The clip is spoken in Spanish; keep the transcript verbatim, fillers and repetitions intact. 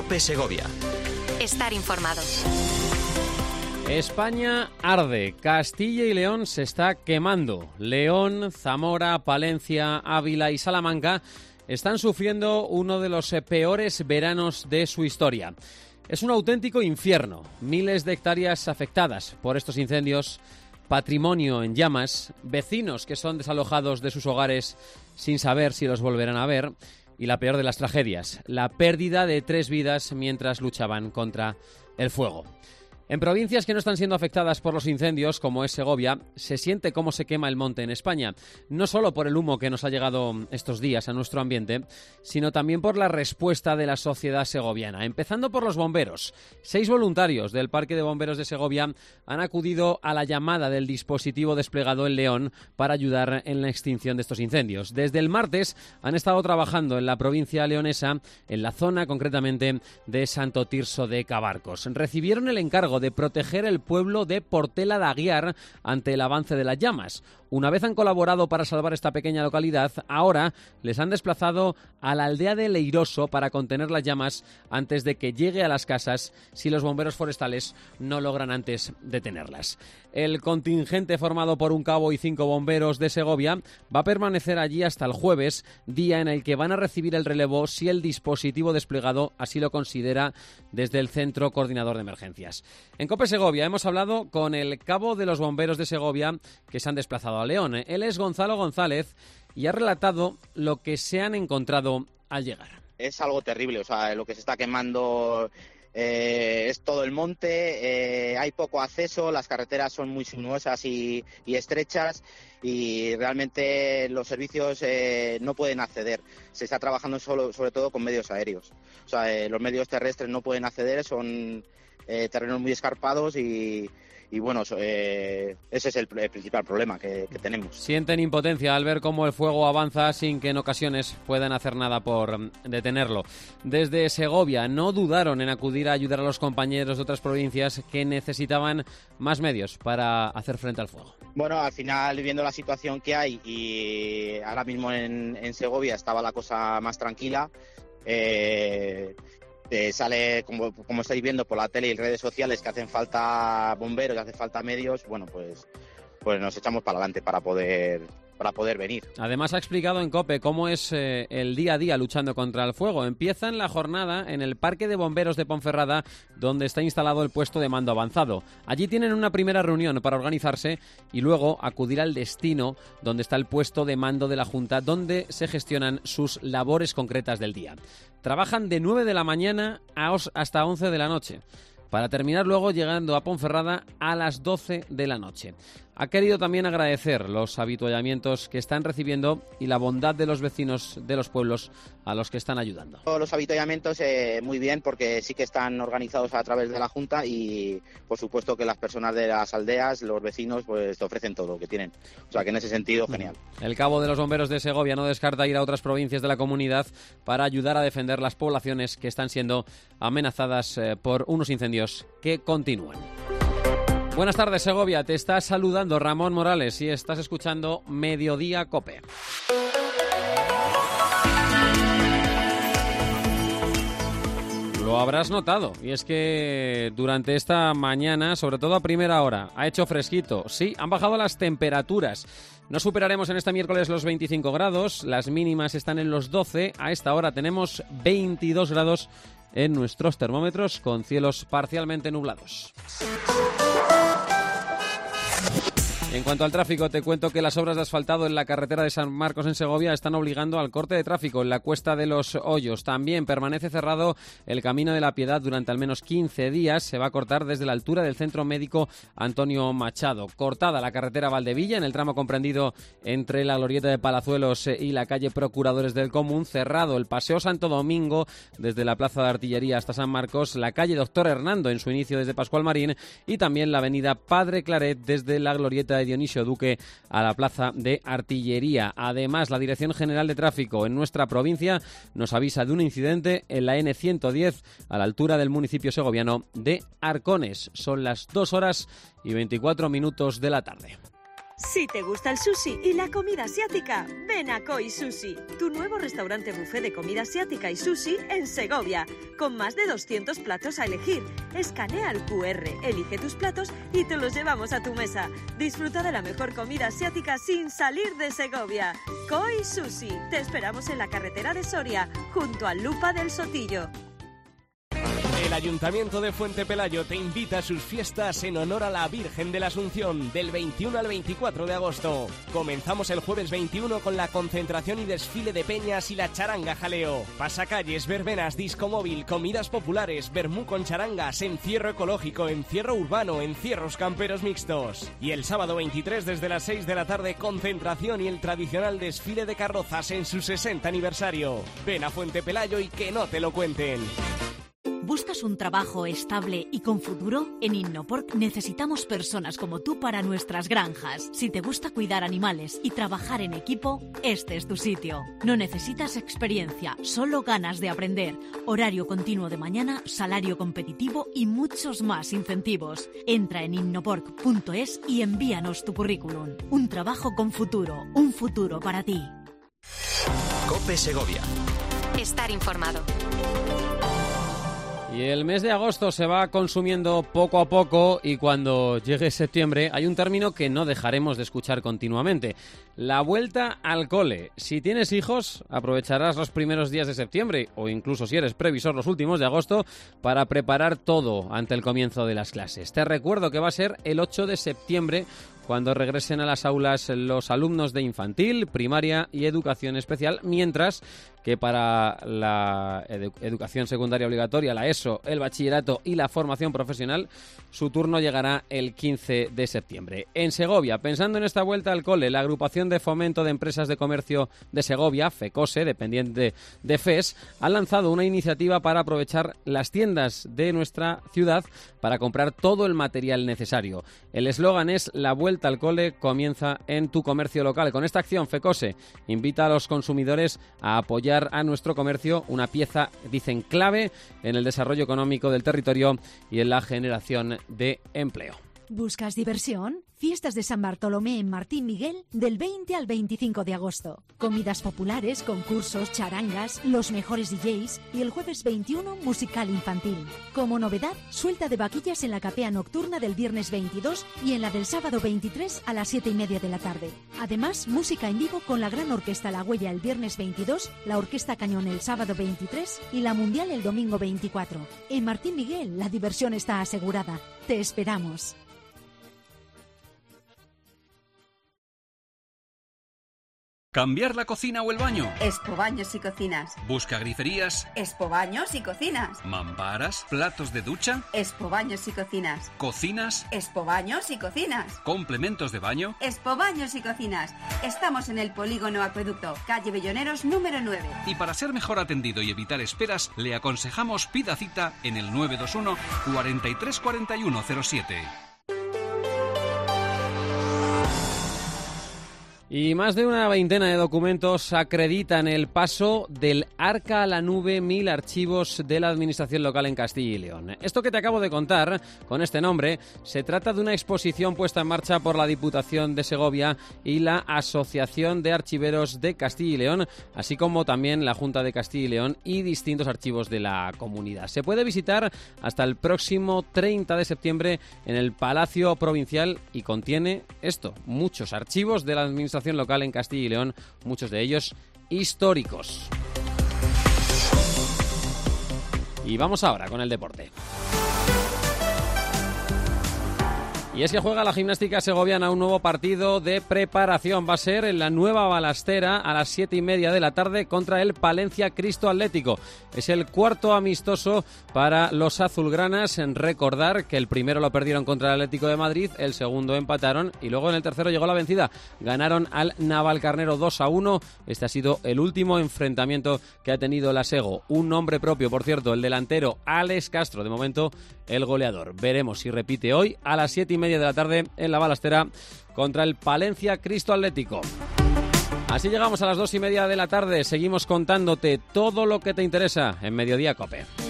COPE Segovia. Estar informado. España arde, Castilla y León se está quemando. León, Zamora, Palencia, Ávila y Salamanca están sufriendo uno de los peores veranos de su historia. Es un auténtico infierno. Miles de hectáreas afectadas por estos incendios, patrimonio en llamas, vecinos que son desalojados de sus hogares sin saber si los volverán a ver y la peor de las tragedias, la pérdida de tres vidas mientras luchaban contra el fuego. En provincias que no están siendo afectadas por los incendios, como es Segovia, se siente cómo se quema el monte en España, no solo por el humo que nos ha llegado estos días a nuestro ambiente, sino también por la respuesta de la sociedad segoviana, empezando por los bomberos. Seis voluntarios del Parque de Bomberos de Segovia han acudido a la llamada del dispositivo desplegado en León para ayudar en la extinción de estos incendios. Desde el martes han estado trabajando en la provincia leonesa, en la zona concretamente de Santo Tirso de Cabarcos. Recibieron el encargo de proteger el pueblo de Portela de Aguiar ante el avance de las llamas. Una vez han colaborado para salvar esta pequeña localidad, ahora les han desplazado a la aldea de Leiroso para contener las llamas antes de que llegue a las casas si los bomberos forestales no logran antes detenerlas. El contingente formado por un cabo y cinco bomberos de Segovia va a permanecer allí hasta el jueves, día en el que van a recibir el relevo si el dispositivo desplegado así lo considera desde el Centro Coordinador de Emergencias. En COPE Segovia hemos hablado con el cabo de los bomberos de Segovia que se han desplazado a León. Él es Gonzalo González y ha relatado lo que se han encontrado al llegar. Es algo terrible, o sea, lo que se está quemando eh, es todo el monte, eh, hay poco acceso, las carreteras son muy sinuosas y, y estrechas y realmente los servicios eh, no pueden acceder. Se está trabajando solo, sobre todo con medios aéreos, o sea, eh, los medios terrestres no pueden acceder, son eh, terrenos muy escarpados y... Y bueno, eh, ese es el, el principal problema que, que tenemos. Sienten impotencia al ver cómo el fuego avanza sin que en ocasiones puedan hacer nada por detenerlo. Desde Segovia no dudaron en acudir a ayudar a los compañeros de otras provincias que necesitaban más medios para hacer frente al fuego. Bueno, al final, viendo la situación que hay y ahora mismo en, en Segovia estaba la cosa más tranquila, eh... Eh, sale, como, como estáis viendo por la tele y redes sociales, que hacen falta bomberos, que hacen falta medios, bueno, pues, pues nos echamos para adelante para poder, para poder venir. Además ha explicado en COPE cómo es eh, el día a día luchando contra el fuego. Empiezan la jornada en el Parque de Bomberos de Ponferrada, donde está instalado el puesto de mando avanzado. Allí tienen una primera reunión para organizarse y luego acudir al destino, donde está el puesto de mando de la Junta, donde se gestionan sus labores concretas del día. Trabajan de nueve de la mañana hasta once de la noche, para terminar luego llegando a Ponferrada a las doce de la noche. Ha querido también agradecer los avituallamientos que están recibiendo y la bondad de los vecinos de los pueblos a los que están ayudando. Los avituallamientos eh, muy bien, porque sí que están organizados a través de la Junta y por supuesto que las personas de las aldeas, los vecinos, pues te ofrecen todo lo que tienen. O sea que en ese sentido, genial. El cabo de los bomberos de Segovia no descarta ir a otras provincias de la comunidad para ayudar a defender las poblaciones que están siendo amenazadas eh, por unos incendios que continúan. Buenas tardes, Segovia. Te está saludando Ramón Morales y estás escuchando Mediodía COPE. Lo habrás notado, y es que durante esta mañana, sobre todo a primera hora, ha hecho fresquito. Sí, han bajado las temperaturas. No superaremos en este miércoles los veinticinco grados, las mínimas están en los doce. A esta hora tenemos veintidós grados en nuestros termómetros, con cielos parcialmente nublados. En cuanto al tráfico, te cuento que las obras de asfaltado en la carretera de San Marcos en Segovia están obligando al corte de tráfico en la Cuesta de los Hoyos. También permanece cerrado el Camino de la Piedad durante al menos quince días. Se va a cortar desde la altura del Centro Médico Antonio Machado. Cortada la carretera Valdevilla en el tramo comprendido entre la glorieta de Palazuelos y la calle Procuradores del Común. Cerrado el Paseo Santo Domingo desde la Plaza de Artillería hasta San Marcos. La calle Doctor Hernando en su inicio desde Pascual Marín. Y también la avenida Padre Claret desde la glorieta de Dionisio Duque a la Plaza de Artillería. Además, la Dirección General de Tráfico en nuestra provincia nos avisa de un incidente en la ene ciento diez a la altura del municipio segoviano de Arcones. Son las dos horas y veinticuatro minutos de la tarde. Si te gusta el sushi y la comida asiática, ven a Koi Sushi, tu nuevo restaurante buffet de comida asiática y sushi en Segovia, con más de doscientos platos a elegir. Escanea el cu erre, elige tus platos y te los llevamos a tu mesa. Disfruta de la mejor comida asiática sin salir de Segovia. Koi Sushi, te esperamos en la carretera de Soria, junto al Lupa del Sotillo. El Ayuntamiento de Fuente Pelayo te invita a sus fiestas en honor a la Virgen de la Asunción del veintiuno al veinticuatro de agosto. Comenzamos el jueves veintiuno con la concentración y desfile de peñas y la charanga jaleo. Pasacalles, verbenas, disco móvil, comidas populares, vermú con charangas, encierro ecológico, encierro urbano, encierros camperos mixtos. Y el sábado veintitrés desde las seis de la tarde, concentración y el tradicional desfile de carrozas en su sesenta aniversario. Ven a Fuente Pelayo y que no te lo cuenten. ¿Buscas un trabajo estable y con futuro? En Innopork necesitamos personas como tú para nuestras granjas. Si te gusta cuidar animales y trabajar en equipo, este es tu sitio. No necesitas experiencia, solo ganas de aprender. Horario continuo de mañana, salario competitivo y muchos más incentivos. Entra en innopork punto es y envíanos tu currículum. Un trabajo con futuro, un futuro para ti. COPE Segovia. Estar informado. Y el mes de agosto se va consumiendo poco a poco y cuando llegue septiembre hay un término que no dejaremos de escuchar continuamente: la vuelta al cole. Si tienes hijos, aprovecharás los primeros días de septiembre o incluso si eres previsor los últimos de agosto para preparar todo ante el comienzo de las clases. Te recuerdo que va a ser el ocho de septiembre cuando regresen a las aulas los alumnos de infantil, primaria y educación especial, mientras que para la edu- educación secundaria obligatoria, la ESO, el bachillerato y la formación profesional, su turno llegará el quince de septiembre. En Segovia, pensando en esta vuelta al cole, la Agrupación de Fomento de Empresas de Comercio de Segovia, FECOSE, dependiente de F E S, ha lanzado una iniciativa para aprovechar las tiendas de nuestra ciudad para comprar todo el material necesario. El eslogan es: la vuelta al cole comienza en tu comercio local. Con esta acción, FECOSE invita a los consumidores a apoyar a nuestro comercio, una pieza, dicen, clave en el desarrollo económico del territorio y en la generación de empleo. ¿Buscas diversión? Fiestas de San Bartolomé en Martín Miguel del veinte al veinticinco de agosto. Comidas populares, concursos, charangas, los mejores D Js y el jueves veintiuno musical infantil. Como novedad, suelta de vaquillas en la capea nocturna del viernes veintidós y en la del sábado veintitrés a las siete y media de la tarde. Además, música en vivo con la Gran Orquesta La Huella el viernes veintidós, la Orquesta Cañón el sábado veintitrés y la Mundial el domingo veinticuatro. En Martín Miguel, la diversión está asegurada. Te esperamos. ¿Cambiar la cocina o el baño? Expo Baños y Cocinas. ¿Busca griferías? Expo Baños y Cocinas. ¿Mamparas? ¿Platos de ducha? Expo Baños y Cocinas. ¿Cocinas? Expo Baños y Cocinas. ¿Complementos de baño? Expo Baños y Cocinas. Estamos en el Polígono Acueducto, calle Belloneros número nueve. Y para ser mejor atendido y evitar esperas, le aconsejamos pida cita en el nueve dos uno, cuarenta y tres cuarenta y uno cero siete. Y más de una veintena de documentos acreditan el paso del Arca a la Nube, mil archivos de la Administración local en Castilla y León. Esto que te acabo de contar, con este nombre, se trata de una exposición puesta en marcha por la Diputación de Segovia y la Asociación de Archiveros de Castilla y León, así como también la Junta de Castilla y León y distintos archivos de la comunidad. Se puede visitar hasta el próximo treinta de septiembre en el Palacio Provincial y contiene esto, muchos archivos de la Administración local en Castilla y León, muchos de ellos históricos. Y vamos ahora con el deporte. Y es que juega la gimnástica segoviana un nuevo partido de preparación. Va a ser en la Nueva Balastera a las siete y media de la tarde contra el Palencia Cristo Atlético. Es el cuarto amistoso para los azulgranas. En recordar que el primero lo perdieron contra el Atlético de Madrid, el segundo empataron y luego en el tercero llegó la vencida. Ganaron al Navalcarnero dos a uno. Este ha sido el último enfrentamiento que ha tenido la Sego. Un nombre propio, por cierto, el delantero Alex Castro. De momento, el goleador. Veremos si repite hoy a las siete y media de la tarde en la Balastera contra el Palencia Cristo Atlético. Así llegamos a las dos y media de la tarde. Seguimos contándote todo lo que te interesa en Mediodía COPE.